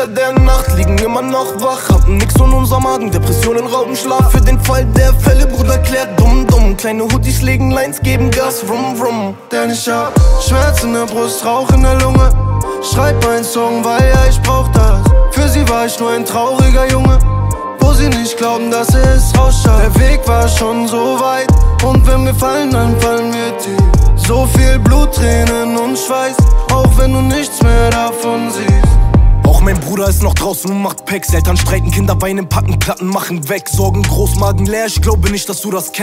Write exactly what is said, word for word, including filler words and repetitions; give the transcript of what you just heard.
unter der Nacht, liegen immer noch wach. Hatten nix und unser Magen, Depressionen rauben Schlaf. Für den Fall der Fälle, Bruder, klärt dumm, dumm. Kleine Hoodies legen Lines, geben Gas, rum, rum. Denn ich hab Schmerz in der Brust, Rauch in der Lunge. Schreib meinen Song, weil ja, ich brauch das. Für sie war ich nur ein trauriger Junge, wo sie nicht glauben, dass es rausschaut. Der Weg war schon so weit, und wenn wir fallen, dann fallen wir tief. So viel Blut, Tränen und Schweiß, auch wenn du nichts mehr davon siehst. Auch mein Bruder ist noch draußen und macht Packs. Eltern streiten, Kinder weinen, packen Platten, machen weg. Sorgen groß, Magen leer, ich glaube nicht, dass du das kennst.